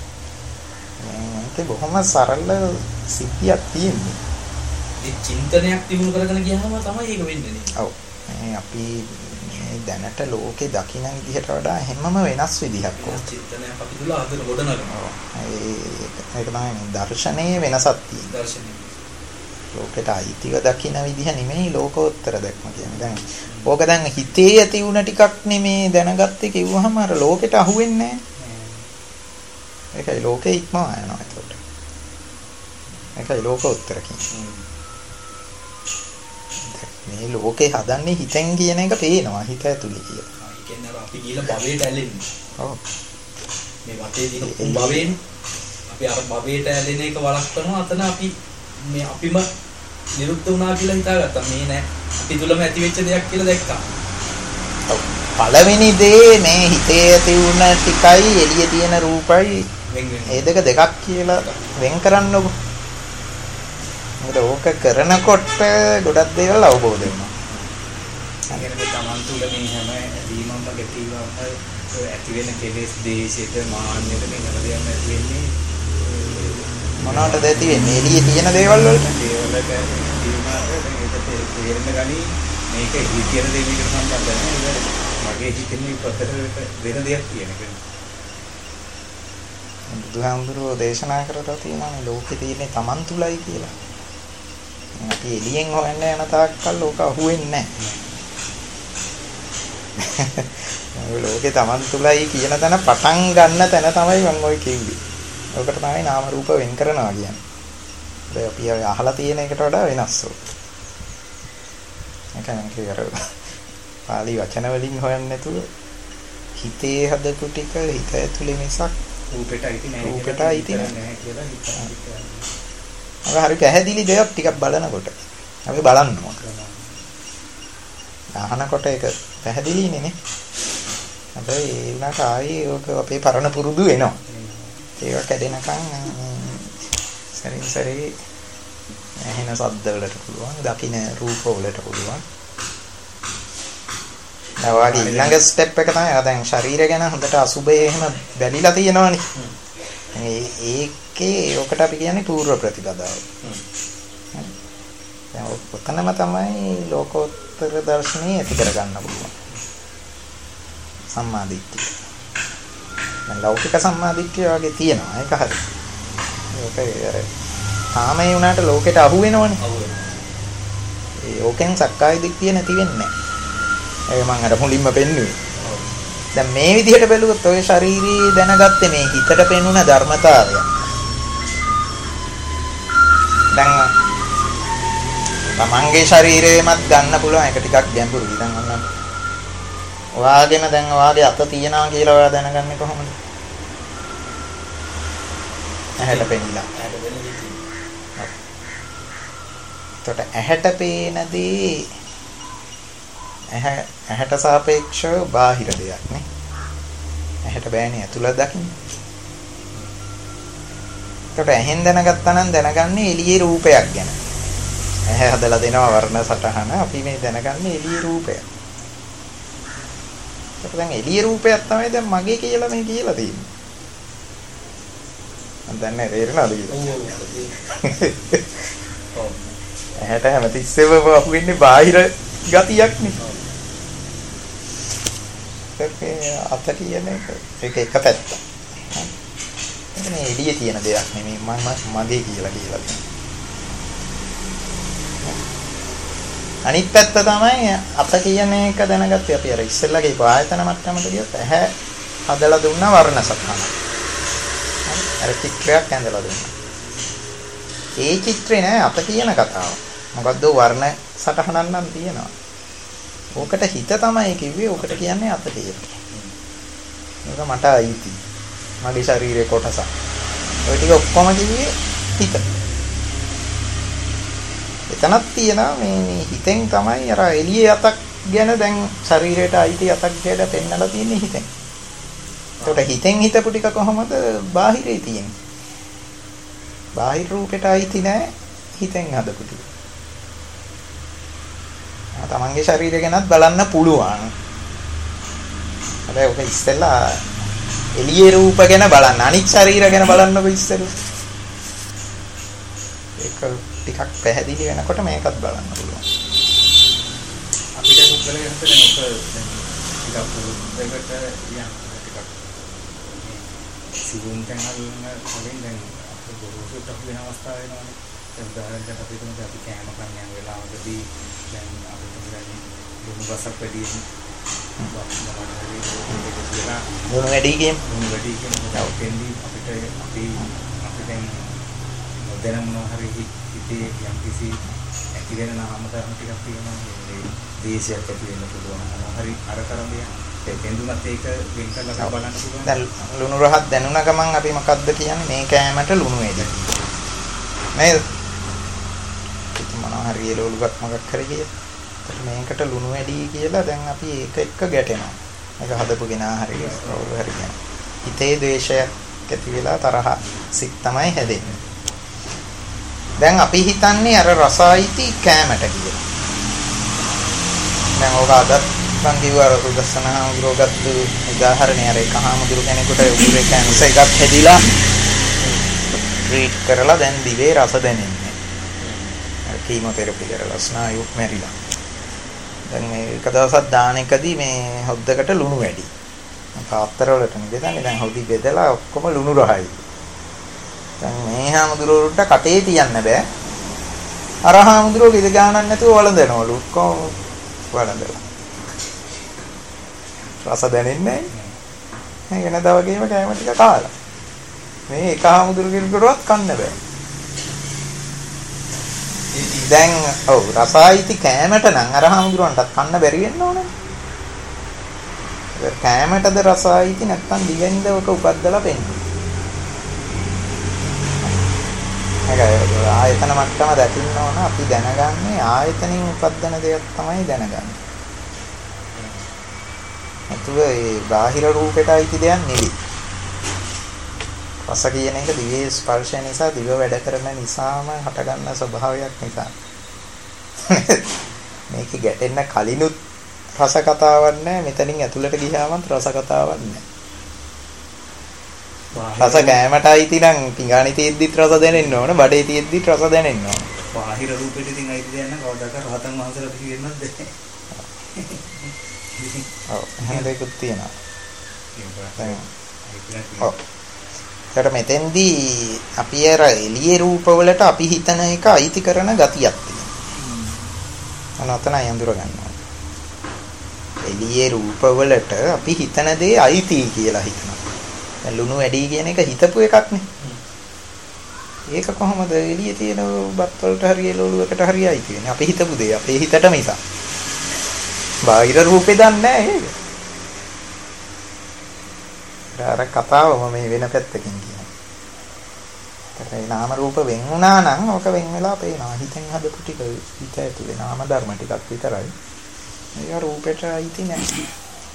මේක බොහොම සරල සිද්ධියක් තියෙන්නේ. ඒ චින්තනයක් තිබුණු කරගෙන ගියාම තමයි ඒක වෙන්නේ නේ. ඔව්. මේ අපි දැනට ලෝකේ දකින්න විදිහට වඩා හැමම වෙනස් විදිහක් ඕන. චින්තනයක් අපි තුල අදට ගොඩනගනවා. ඒක තමයි දර්ශනයේ වෙනසක් තියෙන්නේ. දර්ශනයේ. ලෝකෙට අයිතිව දකින්න විදිහ නෙමෙයි ලෝකෝත්තර දැක්ම කියන්නේ. දැන් ඕක දැන් හිතේ ඇති වුණ ටිකක් නෙමේ දැනගත්තේ කිව්වහම අර ලෝකෙට අහු වෙන්නේ නැහැ. ඒකයි ලෝකේ ඉක්මවා යනවා ඒකට. ඒකයි ලෝකෝත්තර කියන්නේ. මේ ලෝකේ හදන්නේ හිතෙන් කියන එක පේනවා හිත ඇතුලේ කියලා. ඒ කියන්නේ අපි ගිහලා භවයට ඇලෙන්නේ. ඔව්. මේ වටේ දින භවයෙන් අපි අර භවයට ඇලෙන එක වළක්වනවා. අතන අපි මේ අපිම නිරුද්ධ වුණා කියලා හිතාගත්තා. මේ නෑ අපි තුලම ඇති වෙච්ච දෙයක් කියලා දැක්කා. ඔව්. පළවෙනි දේ මේ හිතේ ඇති වුණ ටිකයි එළියේ තියෙන රූපයි මේ දෙකක් කියලා වෙන් කරන්නකො. මොකද ඕක කරනකොට ගොඩක් දේවල් අවබෝධ වෙනවා. සංගීතය තමන් තුළ මේ හැම ඇදීමම ගැටීමම ඇති වෙන කෙලෙස් දේශයට මාන්නයට මේ හැම දෙයක්ම ඇති වෙන්නේ මොනවටද ඇති වෙන්නේ? එළියේ තියෙන දේවල් වලට. ඒකට තේරෙන්න ගනි මේක හිතියන දෙයකට සම්බන්ධ නැහැ. මගේ හිතෙන්නේ පතර වෙන දෙයක් කියන එක. බුදුහාමුදුරුවෝ දේශනා කරලා තියෙනවානේ ලෝකේ තියෙන්නේ Taman තුලයි කියලා. අපි එළියෙන් හොයන්න යන තාක්කල් ලෝක අහුවෙන්නේ නැහැ. ලෝකේ Taman තුලයි කියන තැන පටන් ගන්න තැන තමයි මම ඔය කිව්වේ. ඔකට තමයි නාම රූප වෙන් කරනවා කියන්නේ. දැන් අපි අහලා තියෙන එකට වඩා වෙනස් ඕක. ඒකනම් කියනවා. පාලි වචන වලින් හොයන්නේ නැතුව හිතේ හදපු ටික හිත ඇතුලේ මිසක් රූපෙට අයිති නැහැ. රූපෙට අයිති නැහැ කියලා හිතනවා. අර හරි පැහැදිලි දෙයක් ටිකක් බලනකොට අපි බලන්න ඕන. අහනකොට ඒක පැහැදිලිනේ නේ. හැබැයි ඒ වුණාට ආයේ ඔක අපේ පරණ පුරුදු වෙනවා. ඒක කැඩෙනකන් සරින් සරේ ඇහෙන ශබ්ද වලට පුළුවන්, දකින්න රූප වලට පුළුවන්. දැන් ඊළඟ ස්ටෙප් එක තමයි දැන් ශරීරය ගැන හොඳට අසුබේ එහෙම බැලිලා තියෙනවනේ. ඒකේ ඔකට අපි කියන්නේ පූර්ව ප්‍රතිපදාව. දැන් ඔතනම තමයි ලෝකෝත්තර දර්ශනීය ඇති කරගන්න පුළුවන්. සම්මාදිට්ඨිය. දැන් ලෞකික සම්මාදිට්ඨිය වගේ තියෙනවා. ඒක හරි. ඒක අර තාමේ වුණාට ලෝකෙට අහු වෙනවනේ. අහු වෙනවා. ඒ ඕකෙන් සක්කාය දිට්ඨිය නැති වෙන්නේ නැහැ. ඒක මම අර මුලින්ම පෙන්නුවේ. දැන් මේ විදිහට බැලුවොත් ඔය ශාරීරිය දැනගත්තේ මේ හිතට පෙනුන ධර්මතාවය. දැන් තමන්ගේ ශරීරයමත් ගන්න පුළුවන් ඒක ටිකක් ගැඹුරුයි. දැන් ඔන්න ඔයාගෙන දැන් ඔයාගේ අත තියනවා කියලා ඔයා දැනගන්නේ කොහොමද? ඇහැට පෙනිලා. එතකොට ඇහැට පේන දේ ඇහැට සාපේක්ෂව බාහිර දෙයක් නේ. ඇහැට බෑනේ ඇතුළත දකින්න. එතකොට ඇහෙන් දැනගත්තා නම් දැනගන්නේ එළියේ රූපයක් ගැන. ඇහැ හදලා දෙනවා වර්ණ සටහන. අපි මේ දැනගන්නේ එළියේ රූපයක්. එතකොට දැන් එළියේ රූපයක් තමයි දැන් මගේ කියලා මේ කියලා තියෙන්නේ. මම දන්නේ තේරෙනවද කියලා. ඇහැට හැමතිස්සෙම වහුවෙන්නේ බාහිර ගතියක් නේ. අත කියන එක ඒක එක පැත්තක්. ඒක නේ එළියේ තියෙන දෙයක් නෙමෙයි මම මගේ කියලා තියෙනවා. අනිත් පැත්ත තමයි අත කියන එක දැනගත්තේ අපි අර ඉස්සෙල්ලාගේ ආයතන මට්ටමට ගියොත් ඇහැ හදලා දුන්නා වර්ණ සටහන. අර චිත්‍රයක් ඇඳලා දුන්නා. ඒ චිත්‍රේ නෑ අත කියන කතාව. මොකද්ද වර්ණ සටහනක් නම් තියෙනවා. ඕකට හිත තමයි කිව්වේ. ඕකට කියන්නේ අත කියලා. මේක මට අයිති. මගේ ශරීරයේ කොටසක්. ඔය ටික ඔක්කොම කිව්වේ හිත. එතනක් තියෙනවා මේ හිතෙන් තමයි අර එළියේ අතක් ගැන දැන් ශරීරයට අයිති අතක් කියලා පෙන්නලා තියෙන්නේ හිතෙන්. ඒකට හිතෙන් හිතපු ටික කොහොමද බාහිරේ තියෙන්නේ? බාහිර රූපෙට අයිති නෑ හිතෙන් හදපු ටික. තමන්ගේ ශරීරය ගැනත් බලන්න පුළුවන්. හැබැයි ඔක ඉස්සෙල්ලා එළියේ රූප ගැන බලන්න. අනිත් ශරීර ගැන බලන්නකො ඉස්සෙල්ලා. ඒක ටිකක් පැහැදිලි වෙනකොට මේකත් බලන්න පුළුවන්. අපිට පුද්ගලයන් හිතන්නේ ඔක ටිකක් දෙකට යන ටිකක් සිවුම් තැන්වලින් කලින් දැන් අපේ බොරුසුට අපි වෙන අවස්ථා වෙනවානේ. දැන් උදාහරණයක් අපි තුමු අපි කෑම කන්න යන වෙලාවකදී දැන් අපි තුමු දුන්නු බසක් වැඩි මොන වැඩි කියමු අපිට දැන් දැන් මොනවා හරි හිතේ යම් කිසි ඇතිවෙන නාම ධර්ම ටිකක් තියෙනවා. ඒ දේශයක් ඇති වෙන්න පුළුවන්. හරි අර තරම්දියා ඒ දෙන්නුනත් ඒක වෙන් කරලා බලන්න පුළුවන්. දැන් ලුණු රහත් දැනුණ ගමන් අපි මොකද්ද කියන්නේ? මේ කෑමට ලුණු වැඩි. නේද? ඉතින් මොනවා හරි එළවලුවක් මොකක් හරි කියලා. මේකට ලුණු වැඩි කියලා දැන් අපි ඒක එක්ක ගැටෙනවා. මේක හදපු කෙනා හරි කවුරු හරි කියන. හිතේ ද්වේෂයක් ඇති වෙලා තරහ සිත් තමයි හැදෙන්නේ. දැන් අපි හිතන්නේ අර රසයිති කෑමට කියලා. දැන් ඔක අද මං කිව්වා සුදස්සනහාමුදුරුවෝගත්තු උදාහරණය අර එකහාමුදුරු කෙනෙකුට උගුරේ කැන්සර් එකක් හැදිලා ට්‍රීට් කරලා දැන් දිවේ රස දැනෙන්නේ. අර කීමෝതെරපි කරලා ස්නායු මැරිලා. දැන් මේ එක දවසක් දාන එකදී මේ හොද්දකට ලුණු වැඩි. පාත්‍ර වලට නෙවෙයි දැන් හොදි බෙදලා ඔක්කොම ලුණු රහයි. දැන් මේ හාමුදුරුවෝට කටේ තියන්න බෑ. අර හාමුදුරුවෝ කිසි ගානක් නැතුව වළඳනවලු. කොහොම වළඳලා. රස දැනෙන්නේ නැහැ. ඒක නේද වගේම කෑම ටික කාලා. මේ එක හාමුදුරුවෝ කෙනෙකුටවත් කන්න බෑ. දැන් ඔව් රසායිති කෑමට නම් අර හාමුදුරුවන්ටත් කන්න බැරි වෙන්න ඕනේ. කෑමටද රසායිති නැත්තම් දිවෙන්ද ඔක උපද්දලා පෙන්නන. ඒකයි ආයතන මට්ටම දකින්න ඕන අපි දැනගන්නේ ආයතනින් උපද්දන දේක් තමයි දැනගන්නේ. නැතුව ඒ බාහිර රූපයට අයිති දෙයක් නෙවෙයි. රස කියන එක දිවේ ස්පර්ශය නිසා දිව වැඩ කරන නිසාම හටගන්න ස්වභාවයක් නිසා. මේක ගැටෙන්න කලිනුත් රස කතාවක් නැහැ. මෙතනින් ඇතුළට ගියාමත් රස කතාවක් නැහැ. රස කෑමට අයිති නම් පිඟානි තියෙද්දිත් රස දැනෙන්න ඕන. බඩේ තියෙද්දිත් රස දැනෙන්න ඕන. බාහිර රූපෙට ඉතින් අයිති දෙයක් නැහැ. කවදාක රහතන් වහන්සේලා පිළිගන්නත් දෙන්නේ. ඔව් එහෙම දෙයක්ත් තියෙනවා. ඔව්. ඒකට මෙතෙන්දී අපි අර එළියේ රූපවලට අපි හිතන එක අයිති කරන ගතියක් තියෙනවා. අනතනයි අඳුර ගන්නවා. එළියේ රූපවලට අපි හිතන දේ අයිති කියලා හිතනවා. දැන් ලුණු වැඩි කියන එක හිතපු එකක් නේ. ඒක කොහොමද එළියේ තියෙන බත් වලට හරි එළවලුවකට හරි අයිති වෙන්නේ? අපි හිතපු දේ අපේ හිතට මිසක්. බාහිර රූපේ දන්නේ නැහැ ඒක. අර කතාවම මේ වෙන පැත්තකින් කියනවා. ඒ නාම රූප වෙන් වුණා නම් ඕක වෙන් වෙලා පේනවා. හිතෙන් හදපු ටික හිත ඇතුලේ නාම ධර්ම ටිකක් විතරයි. ඒක රූපෙට අයිති නැහැ.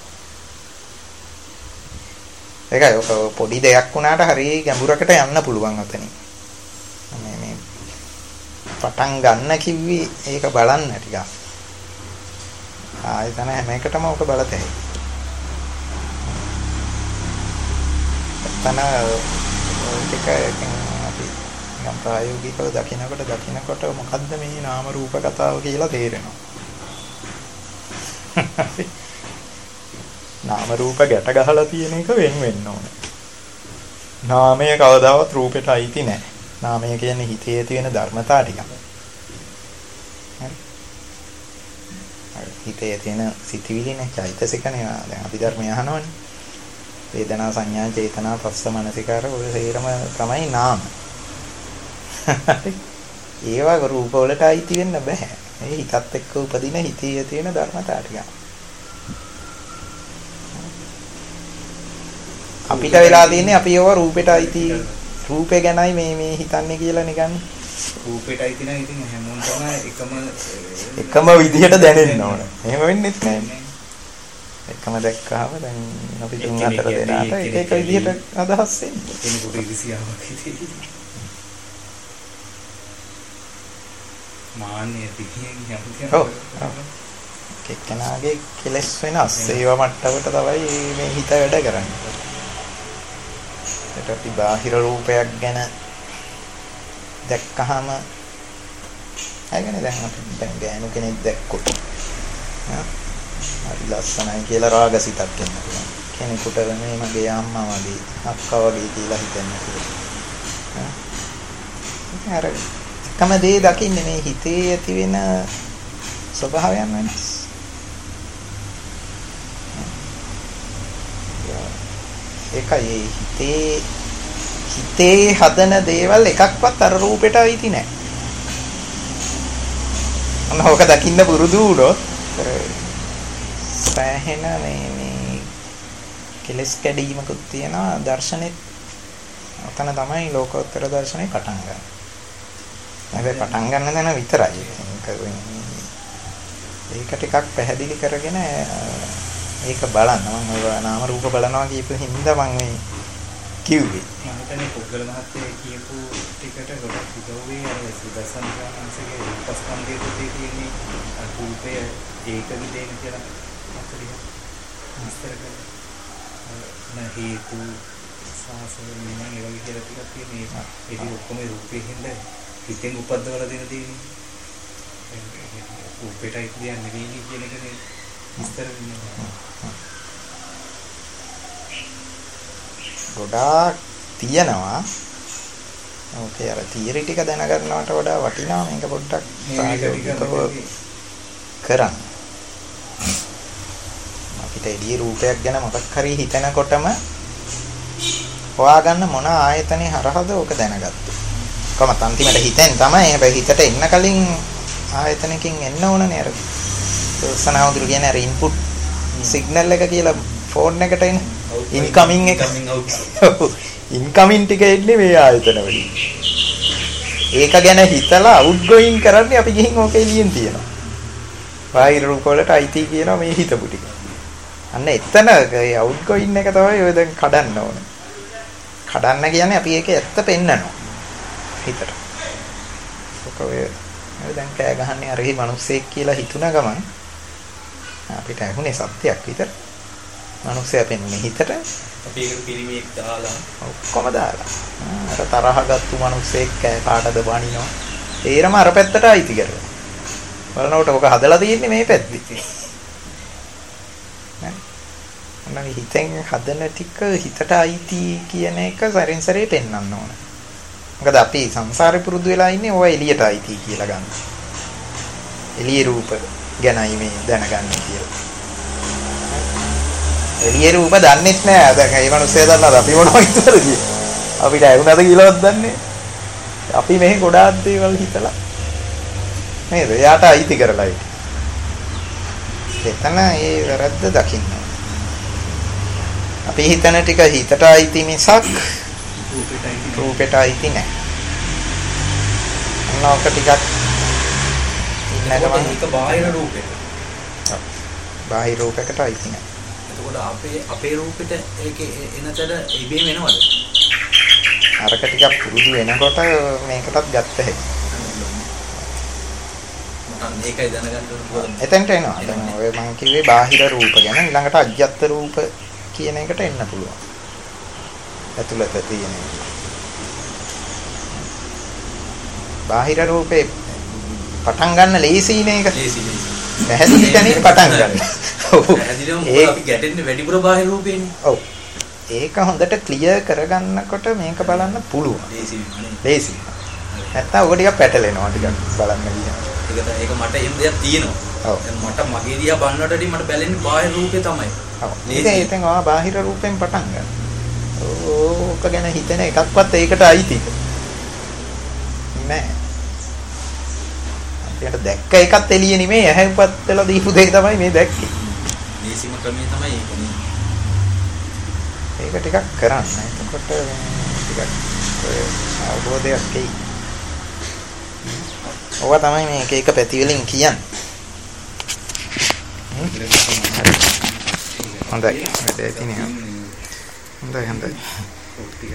ඒකයි ඔක පොඩි දෙයක් වුණාට හරිය ගැඹුරකට යන්න පුළුවන් අතනින්. මේ පටන් ගන්න කිව්වේ ඒක බලන්න ටිකක්. ආයතන හැම එකටම ඔක බලතේ. තන ටික අපි නිකම් ප්‍රායෝගිකව දකිනකොට මොකද්ද මේ නාම රූප කතාව කියලා තේරෙනවා. නාම රූප ගැට ගහලා තියෙන එක වෙන් වෙන්න ඕනේ. නාමය කවදාවත් රූපෙට අයිති නැහැ. නාමය කියන්නේ හිතේ තියෙන ධර්මතා ටික. හිතේ තියෙන සිතිවිලිනේ චෛතසිකනේ. දැන් අපි ධර්මය අහනවනේ. වේදනා සංඥා චේතනා පස්ස මනසිකාර ඔය හේරම තමයි නාම. ඒවා රූප වලට අයිති වෙන්න බෑ. මේ හිතත් එක්ක උපදින හිතේ තියෙන ධර්මතා ටික. අපිට වෙලා තියෙන්නේ අපි ඒවා රූපෙට අයිති රූපේ ගැනයි මේ හිතන්නේ කියලා නිකන් රූපෙට අයිති නම් ඉතින් හැමෝටම එකම විදිහට දැනෙන්න ඕන. එහෙම වෙන්නේ නැහැ. එකම දැක්කහම දැන් අපි තුන් හතර දෙනාට එක එක විදිහට අදහස් එන්නේ. කෙනෙකුට ඉරිසියාවක් හිතේ. මාන්නේ තිකියෙන් යන්නේ. ඔව්. කෙනාගේ කෙලස් වෙනස්. ඒව මට්ටමට තමයි මේ හිත වැඩ කරන්නේ. ඒකට අපි බාහිර රූපයක් ගැන දැක්කහම අයගෙන දැන් අපි දැන් ගෑනු කෙනෙක් දැක්කොත් හරි ලස්සනයි කියලා රාගසිතක් එන්න පුළුවන්. කෙනෙකුට මේ මගේ අම්මා වගේ අක්කා වගේ කියලා හිතෙන්න පුළුවන්. අර එකම දේ දකින්නේ මේ හිතේ ඇති වෙන ස්වභාවයන් වෙනස්. ඒකයි හිතේ හදන දේවල් එකක්වත් අර රූපෙට අයිති නැහැ. අනෝක දකින්න පුරුදු වුණොත් සෑහෙන මේ කෙලස් කැඩීමකුත් තියෙනවා දර්ශනෙත්. ඔතන තමයි ලෝකෝත්තර දර්ශනේ පටන් ගන්න. හැබැයි පටන් ගන්න තැන විතරයි. ඒක ටිකක් පැහැදිලි කරගෙන ඒක බලන්න. මම ඔය නාම රූප බලනවා කියපු හින්දා මම මේ කිව්වේ. මම හිතන්නේ පුද්ගල මහත්තයා කියපු ටිකට ගොඩක් උදව්වේ අර සුදර්ශන ස්වාමීන්ගේ රූපස්කන්ධයේ තියෙන්නේ රූපය ඒක විදේන කියලා අපිට විස්තර කරලා හේතු සාසනෙන් ඒ වගේ කියලා ටිකක් තියෙනවා. ඒක ඔක්කොම රූපේ හින්දා හිතෙන් උපද්දවලා දෙන දේනේ. රූපේටයි කියන්නේ නෙවෙයි කියන එකනේ විස්තර වෙනවා. ගොඩාක් තියෙනවා. ඕකේ අර තියරි ටික දැනගන්නවට වඩා වටිනවා මේක පොඩ්ඩක් ප්‍රායෝගිකව කරන්න. අපිට එළිය රූපයක් ගැන මොකක් හරි හිතනකොටම හොයාගන්න මොන ආයතනේ හරහාද ඕක දැනගත්තේ. කොහොමද අන්තිමට හිතෙන් තමයි. හැබැයි හිතට එන්න කලින් ආයතනකින් එන්න ඕනනේ අර සනාවුදුරු කියන්නේ අර ඉන්පුට් සිග්නල් එක කියලා ෆෝන් එකට එන ඉන්කමින් එක ඉන්කමින් ටික එන්නේ මේ ආයතන වලින්. ඒක ගැන හිතලා අවුට්ගෝයින් කරන්නේ අපි ගිහින් ඕක එළියෙන් තියනවා. බාහිර රූප වලට අයිති කියනවා මේ හිතපු ටික. අන්න එතන ඒ අවුට්ගෝයින් එක තමයි ඔය දැන් කඩන්න ඕනේ. කඩන්න කියන්නේ අපි ඒකේ ඇත්ත පෙන්නනවා හිතට. ඒක ඔය දැන් කෑ ගහන්නේ අර මිනිස්සෙක් කියලා හිතුන ගමන් අපිට ඇහුනේ සත්‍යයක් විතර. මිනිස්සයා පෙන්නුනේ හිතට. අපි ඒක පිරිමියෙක් දාලා ඔක්කොම දාලා. අර තරහගත්තු මිනිස්සෙක් කෑ කාටද බනිනවා. තේරම අර පැත්තට අයිති කරලා. බලනකොට ඔක හදලා තියෙන්නේ මේ පැත්තේ. නෑ. හිතෙන් හදන ටික හිතට අයිති කියන එක සරින් සරේ පෙන්වන්න ඕන. මොකද අපි සංසාරේ පුරුදු වෙලා ඉන්නේ ඔය එළියට අයිති කියලා ගන්න. එළියේ රූප ගැනයි මේ දැනගන්නේ කියලා. එළියේ රූප දන්නෙත් නෑ. දැන් මේ මිනිස්සයා දන්නවද අපි මොනවද හිතලාද කියලා. අපිට ඇහුණාද කියලාවත් දන්නේ. අපි මෙහි ගොඩාක් දේවල් හිතලා නේද? එයාට අයිති කරලා ඉන්නේ. එතන ඒ වැරද්ද දකින්න. අපි හිතන ටික හිතට අයිති මිසක් රූපෙට අයිති නෑ. අන්නෝක ටිකක් ඉන්නකම ඒක බාහිර රූපෙට. බාහිර රූපයකට අයිති නෑ. එතකොට අපේ රූපෙට ඒකේ එනතර ඉබේම එනවද? අරක ටිකක් පුරුදු වෙනකොට මේකටත් ගත්ත හැකියි. මම මේකයි දැනගන්න ඕනේ. එතෙන්ට එනවා. දැන් ඔය මම කිව්වේ බාහිර රූප ගැන. ඊළඟට අජ්ජත් රූප කියන එකට එන්න පුළුවන්. ඇතුළත තියෙන. බාහිර රූපේ පටන් ගන්න ලේසියිනේ ඒක. ලේසි. පැහැදිලි තැනින් පටන් ගන්න. ඔව්. පැහැදිලිවම අපි ගැටෙන්නේ වැඩිපුර බාහිර රූපේනේ. ඔව්. ඒක හොඳට ක්ලියර් කරගන්නකොට මේක බලන්න පුළුවන්. ලේසි. නැත්තම් ඔක ටිකක් පැටලෙනවා ටිකක් බලන්න ගියාම. ඒක මට එහෙම දෙයක් තියෙනවා. ඔව්. දැන් මට මගේ දිහා බලනකොටදී මට බැලෙන්නේ බාහිර රූපේ තමයි. ඔව්. ඒකෙන් ආ බාහිර රූපෙන් පටන් ගන්න. ඕක ගැන හිතෙන එකක්වත් ඒකට අයිති නෑ. අපිට දැක්ක එකත් එළිය නෙමෙයි ඇහැපත් වෙලා දීපු දෙයක් තමයි මේ දැක්කේ. ලේසිම ක්‍රමය තමයි ඒක නේ. ඒක ටිකක් කරන්න. එතකොට ටිකක් අවබෝධයක් එයි. ඔවා තමයි මේ එක පැති වලින් කියන්නේ. හොඳයි. වැඩේ තියෙනවා. හොඳයි.